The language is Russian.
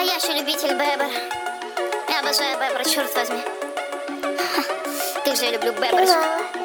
Настоящий любитель Бебер. Я обожаю Бебер, черт возьми. Ты же люблю Бебер.